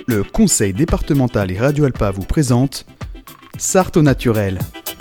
Le conseil départemental et Radio Alpa vous présente Sarthe au naturel.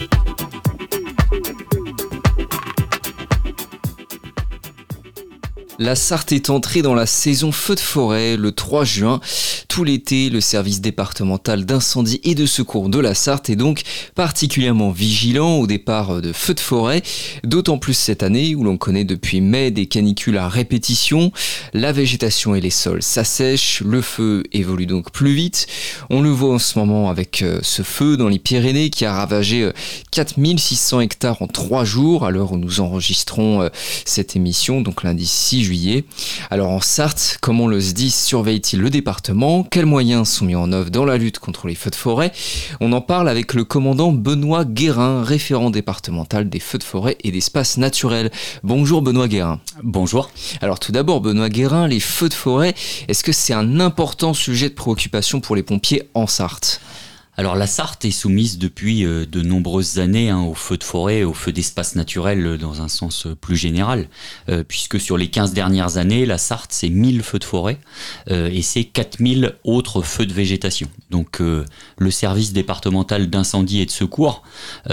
La Sarthe est entrée dans la saison feu de forêt le 3 juin. Tout l'été, le service départemental d'incendie et de secours de la Sarthe est donc particulièrement vigilant au départ de feux de forêt, d'autant plus cette année où l'on connaît depuis mai des canicules à répétition. La végétation et les sols s'assèchent, le feu évolue donc plus vite. On le voit en ce moment avec ce feu dans les Pyrénées qui a ravagé 4600 hectares en 3 jours à l'heure où nous enregistrons cette émission, donc lundi 6 juillet. Alors en Sarthe, comment le SDIS surveille-t-il le département ? Quels moyens sont mis en œuvre dans la lutte contre les feux de forêt ? On en parle avec le commandant Benoît Guérin, référent départemental des feux de forêt et d'espaces naturels. Bonjour Benoît Guérin. Bonjour. Alors tout d'abord Benoît Guérin, les feux de forêt, est-ce que c'est un important sujet de préoccupation pour les pompiers en Sarthe ? Alors la Sarthe est soumise depuis de nombreuses années aux feux de forêt, aux feux d'espaces naturels dans un sens plus général, puisque sur les 15 dernières années, la Sarthe c'est 1000 feux de forêt et c'est 4000 autres feux de végétation. Donc le service départemental d'incendie et de secours,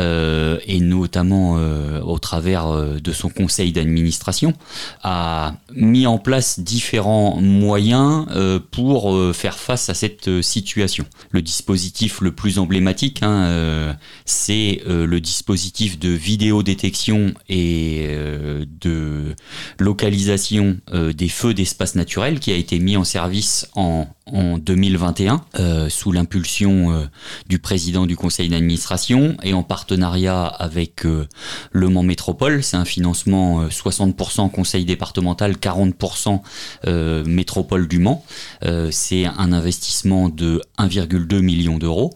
et notamment au travers de son conseil d'administration, a mis en place différents moyens pour faire face à cette situation. Le dispositif le plus emblématique, c'est le dispositif de vidéodétection et de localisation des feux d'espaces naturels qui a été mis en service en 2021 sous l'impulsion du président du conseil d'administration et en partenariat avec Le Mans Métropole. C'est un financement 60% conseil départemental, 40% métropole du Mans. C'est un investissement de 1,2 million d'euros.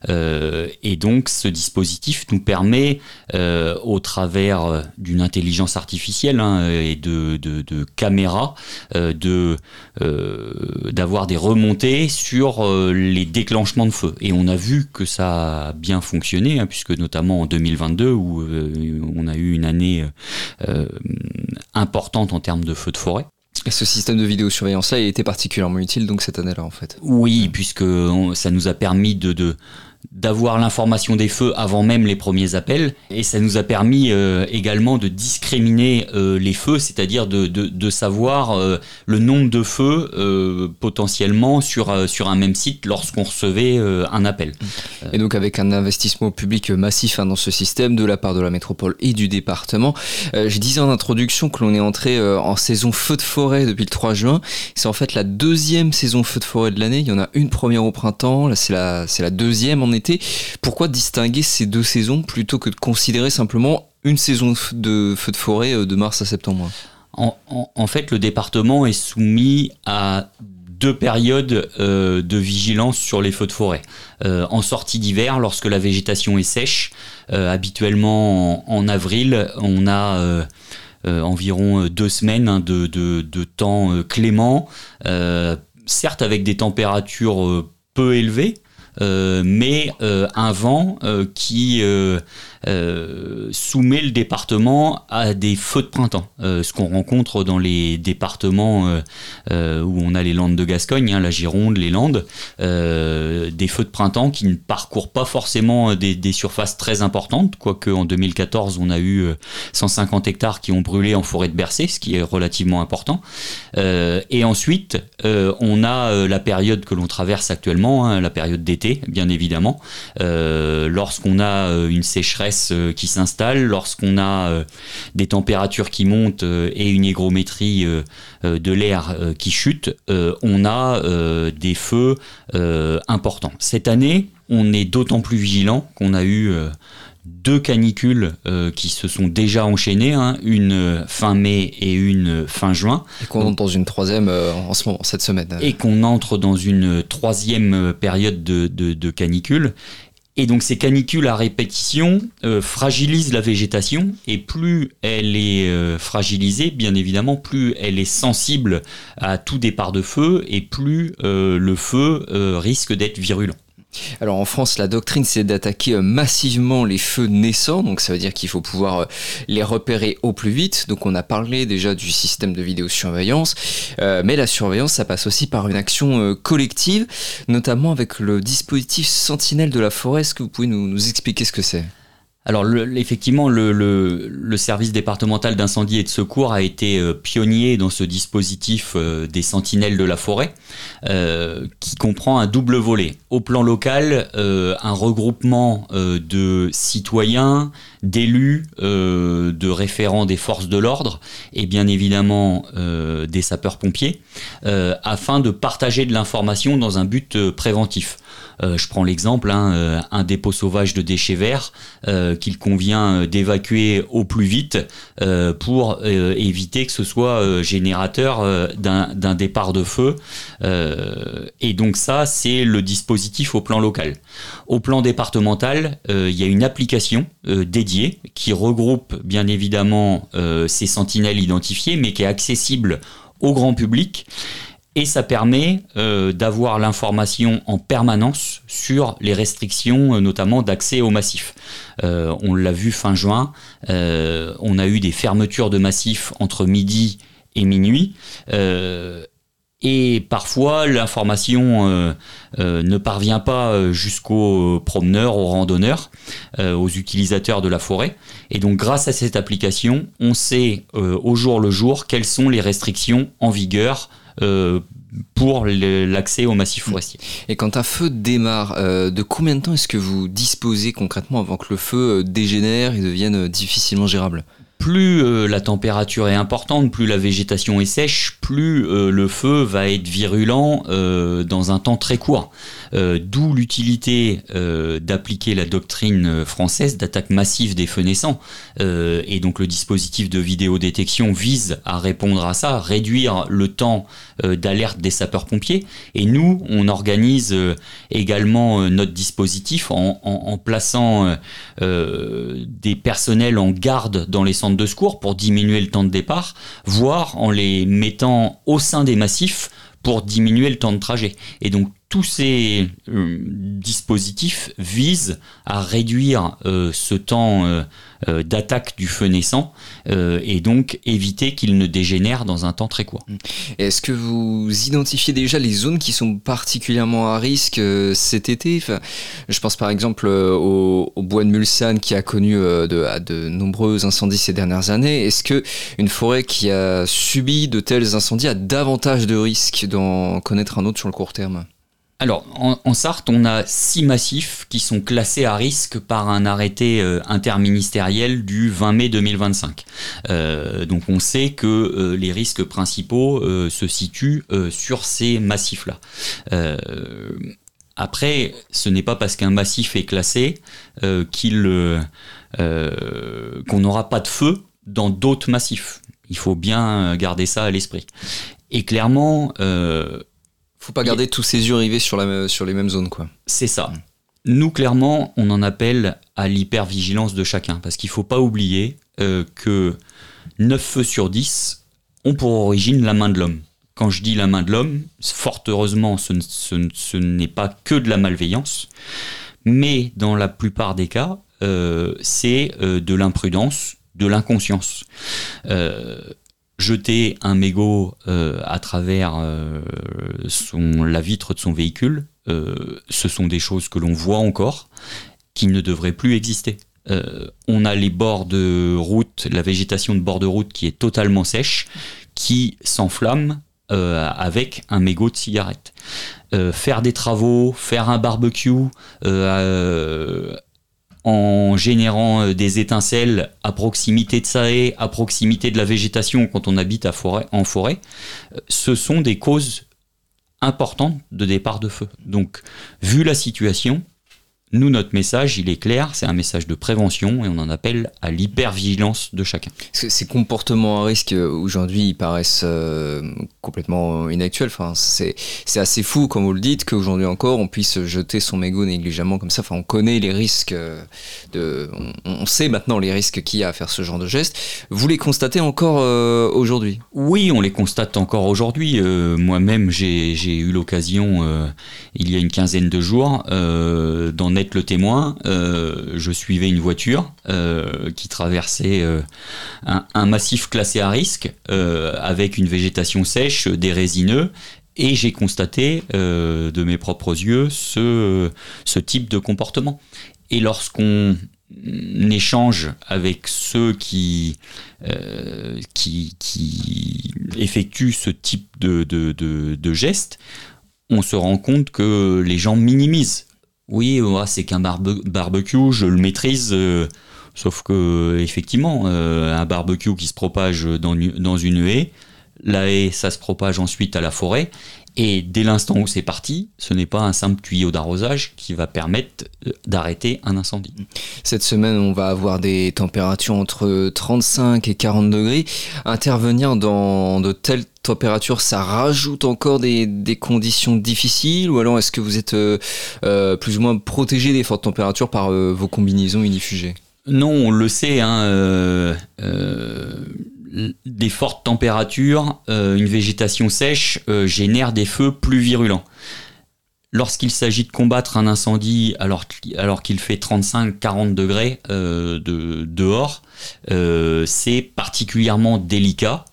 Et donc ce dispositif nous permet au travers d'une intelligence artificielle et de caméras d'avoir des remontées sur les déclenchements de feu. Et on a vu que ça a bien fonctionné, puisque notamment en 2022 où on a eu une année importante en termes de feux de forêt. Et ce système de vidéosurveillance-là, il était particulièrement utile donc cette année-là en fait. Oui, puisque ça nous a permis d'avoir l'information des feux avant même les premiers appels, et ça nous a permis également de discriminer les feux, c'est-à-dire de savoir le nombre de feux potentiellement sur un même site lorsqu'on recevait un appel. Et donc avec un investissement public massif dans ce système de la part de la métropole et du département, je disais en introduction que l'on est entré en saison feu de forêt depuis le 3 juin. C'est en fait la deuxième saison feu de forêt de l'année. Il y en a une première au printemps, là c'est la deuxième en été. Pourquoi distinguer ces deux saisons plutôt que de considérer simplement une saison de feu de forêt de mars à septembre ? En fait, le département est soumis à 2 périodes de vigilance sur les feux de forêt. En sortie d'hiver, lorsque la végétation est sèche, habituellement en avril, on a environ 2 semaines de temps clément, certes avec des températures peu élevées, mais un vent qui soumet le département à des feux de printemps. Ce qu'on rencontre dans les départements où on a les Landes de Gascogne, la Gironde, les Landes, des feux de printemps qui ne parcourent pas forcément des surfaces très importantes, quoique en 2014 on a eu 150 hectares qui ont brûlé en forêt de Bercé, ce qui est relativement important. Et ensuite, on a la période que l'on traverse actuellement, la période d'été, bien évidemment, lorsqu'on a une sécheresse qui s'installe, lorsqu'on a des températures qui montent et une hygrométrie de l'air qui chute, on a des feux importants. Cette année, on est d'autant plus vigilant qu'on a eu 2 canicules qui se sont déjà enchaînées, une fin mai et une fin juin. Et qu'on entre dans une troisième en ce moment, cette semaine. Et qu'on entre dans une troisième période de canicule. Et donc ces canicules à répétition fragilisent la végétation, et plus elle est fragilisée, bien évidemment, plus elle est sensible à tout départ de feu, et plus le feu risque d'être virulent. Alors en France, la doctrine, c'est d'attaquer massivement les feux naissants, donc ça veut dire qu'il faut pouvoir les repérer au plus vite. Donc on a parlé déjà du système de vidéosurveillance, mais la surveillance, ça passe aussi par une action collective, notamment avec le dispositif Sentinelle de la forêt. Est-ce que vous pouvez nous expliquer ce que c'est ? Alors effectivement, le service départemental d'incendie et de secours a été pionnier dans ce dispositif des sentinelles de la forêt, qui comprend un double volet. Au plan local, un regroupement de citoyens, d'élus, de référents des forces de l'ordre et bien évidemment des sapeurs-pompiers, afin de partager de l'information dans un but préventif. Je prends l'exemple, un dépôt sauvage de déchets verts qu'il convient d'évacuer au plus vite pour éviter que ce soit générateur d'un départ de feu. Et donc ça, c'est le dispositif au plan local. Au plan départemental, il y a une application dédiée qui regroupe bien évidemment ces sentinelles identifiées, mais qui est accessible au grand public. Et ça permet d'avoir l'information en permanence sur les restrictions, notamment d'accès au massif. On l'a vu fin juin, on a eu des fermetures de massifs entre midi et minuit. Et parfois, l'information ne parvient pas jusqu'aux promeneurs, aux randonneurs, aux utilisateurs de la forêt. Et donc, grâce à cette application, on sait au jour le jour quelles sont les restrictions en vigueur pour l'accès au massif forestier. Et quand un feu démarre, de combien de temps est-ce que vous disposez concrètement avant que le feu dégénère et devienne difficilement gérable ? Plus la température est importante, plus la végétation est sèche, plus le feu va être virulent dans un temps très court. D'où l'utilité d'appliquer la doctrine française d'attaque massive des feux naissants. Et donc le dispositif de vidéodétection vise à répondre à ça, réduire le temps d'alerte des sapeurs-pompiers. Et nous, on organise également notre dispositif en plaçant des personnels en garde dans les centres de secours pour diminuer le temps de départ, voire en les mettant au sein des massifs pour diminuer le temps de trajet. Et donc tous ces dispositifs visent à réduire ce temps d'attaque du feu naissant et donc éviter qu'il ne dégénère dans un temps très court. Est-ce que vous identifiez déjà les zones qui sont particulièrement à risque cet été ? Enfin, je pense par exemple au bois de Mulsanne qui a connu de nombreux incendies ces dernières années. Est-ce qu'une forêt qui a subi de tels incendies a davantage de risques d'en connaître un autre sur le court terme ? Alors, en Sarthe, on a 6 massifs qui sont classés à risque par un arrêté interministériel du 20 mai 2025. Donc, on sait que les risques principaux se situent sur ces massifs-là. Après, ce n'est pas parce qu'un massif est classé qu'on n'aura pas de feu dans d'autres massifs. Il faut bien garder ça à l'esprit. Et clairement... faut pas garder tous ses yeux rivés sur les mêmes zones, quoi. C'est ça. Nous, clairement, on en appelle à l'hypervigilance de chacun, parce qu'il faut pas oublier que 9 feux sur 10 ont pour origine la main de l'homme. Quand je dis la main de l'homme, fort heureusement, ce n'est pas que de la malveillance, mais dans la plupart des cas, c'est de l'imprudence, de l'inconscience. Jeter un mégot à travers la vitre de son véhicule, ce sont des choses que l'on voit encore, qui ne devraient plus exister. On a les bords de route, la végétation de bord de route qui est totalement sèche, qui s'enflamme avec un mégot de cigarette. Faire des travaux, faire un barbecue, en générant des étincelles à proximité de sa haie, à proximité de la végétation quand on habite en forêt, ce sont des causes importantes de départ de feu. Donc, vu la situation, Nous, notre message, il est clair, c'est un message de prévention et on en appelle à l'hypervigilance de chacun. Ces comportements à risque, aujourd'hui, ils paraissent complètement inactuels. Enfin, c'est assez fou, comme vous le dites, qu'aujourd'hui encore, on puisse jeter son mégot négligemment comme ça. Enfin, on connaît les risques, on sait maintenant les risques qu'il y a à faire ce genre de geste. Vous les constatez encore aujourd'hui ? Oui, on les constate encore aujourd'hui. Moi-même, j'ai eu l'occasion, il y a une quinzaine de jours, d'en être le témoin. Je suivais une voiture qui traversait un massif classé à risque avec une végétation sèche, des résineux, et j'ai constaté de mes propres yeux ce type de comportement. Et lorsqu'on échange avec ceux qui effectuent ce type de gestes, on se rend compte que les gens minimisent. Oui, c'est qu'un barbecue, je le maîtrise, sauf que effectivement, un barbecue qui se propage dans une haie, la haie, ça se propage ensuite à la forêt, et dès l'instant où c'est parti, ce n'est pas un simple tuyau d'arrosage qui va permettre d'arrêter un incendie. Cette semaine, on va avoir des températures entre 35 et 40 degrés. Intervenir dans de telles températures, ça rajoute encore des conditions difficiles, ou alors est-ce que vous êtes plus ou moins protégé des fortes températures par vos combinaisons unifugées ? Non, on le sait, des fortes températures, une végétation sèche génère des feux plus virulents. Lorsqu'il s'agit de combattre un incendie alors qu'il fait 35-40 degrés dehors, c'est particulièrement délicat.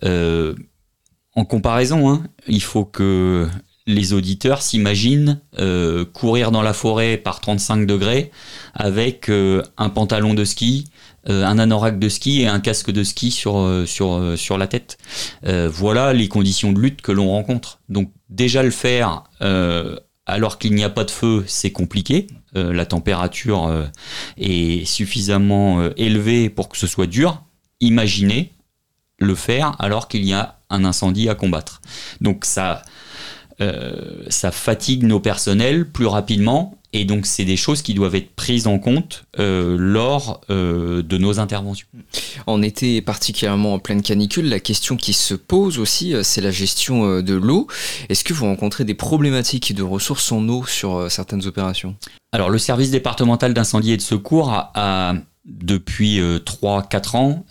En comparaison, il faut que les auditeurs s'imaginent courir dans la forêt par 35 degrés avec un pantalon de ski, un anorak de ski et un casque de ski sur la tête. Voilà les conditions de lutte que l'on rencontre. Donc déjà le faire alors qu'il n'y a pas de feu, c'est compliqué. La température est suffisamment élevée pour que ce soit dur. Imaginez le faire alors qu'il y a un incendie à combattre. Donc ça fatigue nos personnels plus rapidement, et donc c'est des choses qui doivent être prises en compte lors de nos interventions. En été, particulièrement en pleine canicule, la question qui se pose aussi, c'est la gestion de l'eau. Est-ce que vous rencontrez des problématiques de ressources en eau sur certaines opérations ? Alors le service départemental d'incendie et de secours a depuis 3-4 ans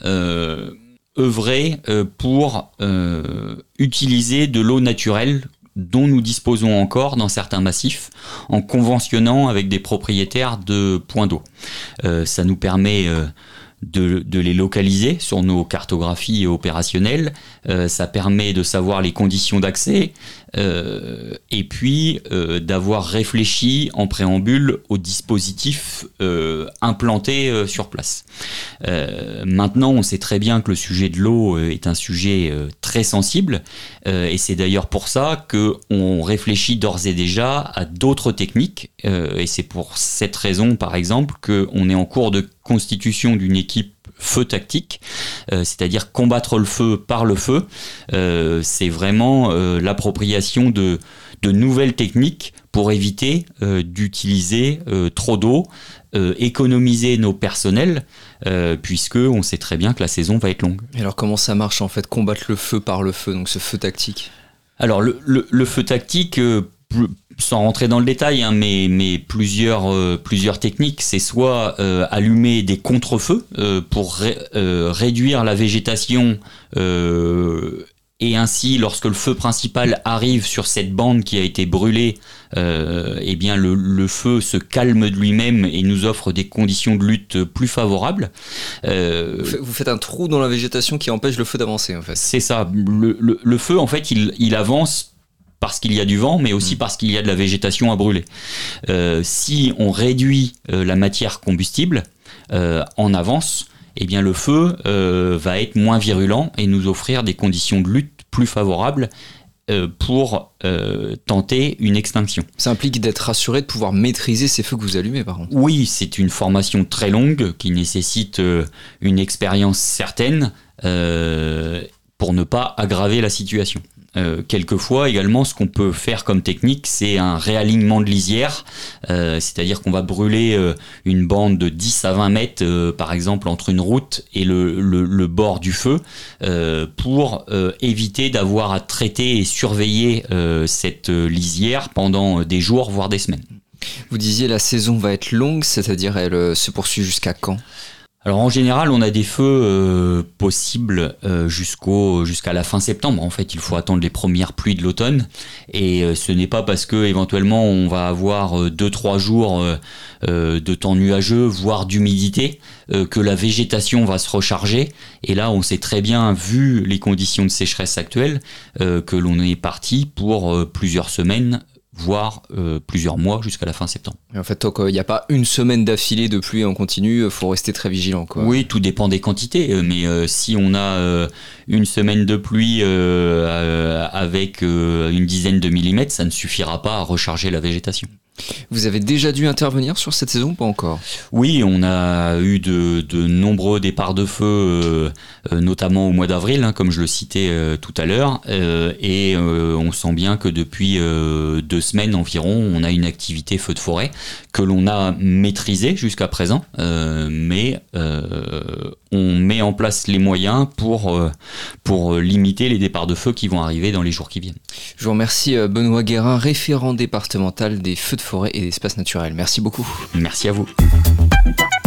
œuvré pour utiliser de l'eau naturelle dont nous disposons encore dans certains massifs, en conventionnant avec des propriétaires de points d'eau. Ça nous permet de les localiser sur nos cartographies opérationnelles, ça permet de savoir les conditions d'accès, et puis d'avoir réfléchi en préambule au dispositif implanté sur place. Maintenant, on sait très bien que le sujet de l'eau est un sujet très sensible, et c'est d'ailleurs pour ça qu'on réfléchit d'ores et déjà à d'autres techniques, et c'est pour cette raison, par exemple, qu'on est en cours de constitution d'une équipe feu tactique, c'est-à-dire combattre le feu par le feu. C'est vraiment l'appropriation de nouvelles techniques pour éviter d'utiliser trop d'eau, économiser nos personnels, puisque on sait très bien que la saison va être longue. Et alors comment ça marche en fait, combattre le feu par le feu, donc ce feu tactique ? Alors le feu tactique, sans rentrer dans le détail, mais plusieurs techniques, c'est soit allumer des contre-feux pour réduire la végétation, et ainsi, lorsque le feu principal arrive sur cette bande qui a été brûlée, eh bien le feu se calme de lui-même et nous offre des conditions de lutte plus favorables. Vous faites un trou dans la végétation qui empêche le feu d'avancer, en fait. C'est ça. Le feu, en fait, il avance parce qu'il y a du vent, mais aussi parce qu'il y a de la végétation à brûler. Si on réduit la matière combustible en avance, eh bien le feu va être moins virulent et nous offrir des conditions de lutte plus favorables pour tenter une extinction. Ça implique d'être rassuré de pouvoir maîtriser ces feux que vous allumez, par contre. Oui, c'est une formation très longue qui nécessite une expérience certaine, pour ne pas aggraver la situation. Quelquefois également, ce qu'on peut faire comme technique, c'est un réalignement de lisière, c'est-à-dire qu'on va brûler une bande de 10 à 20 mètres, par exemple, entre une route et le bord du feu, pour éviter d'avoir à traiter et surveiller cette lisière pendant des jours, voire des semaines. Vous disiez la saison va être longue, c'est-à-dire elle se poursuit jusqu'à quand ? Alors en général, on a des feux possibles jusqu'à la fin septembre. En fait, il faut attendre les premières pluies de l'automne. Et ce n'est pas parce que éventuellement on va avoir 2-3 jours de temps nuageux, voire d'humidité, que la végétation va se recharger. Et là, on sait très bien, vu les conditions de sécheresse actuelles, que l'on est parti pour plusieurs semaines, voire plusieurs mois jusqu'à la fin septembre. En fait, tant qu'il n'y a pas une semaine d'affilée de pluie en continu, il faut rester très vigilant, quoi. Oui, tout dépend des quantités, mais si on a une semaine de pluie avec une dizaine de millimètres, ça ne suffira pas à recharger la végétation. Vous avez déjà dû intervenir sur cette saison ou pas encore ? Oui, on a eu de nombreux départs de feu, notamment au mois d'avril, comme je le citais tout à l'heure, et on sent bien que depuis 2 semaines environ, on a une activité feu de forêt que l'on a maîtrisée jusqu'à présent, mais on met en place les moyens pour limiter les départs de feu qui vont arriver dans les jours qui viennent. Je vous remercie Benoît Guérin, référent départemental des feux de forêt et d'espaces naturels. Merci beaucoup. Merci à vous.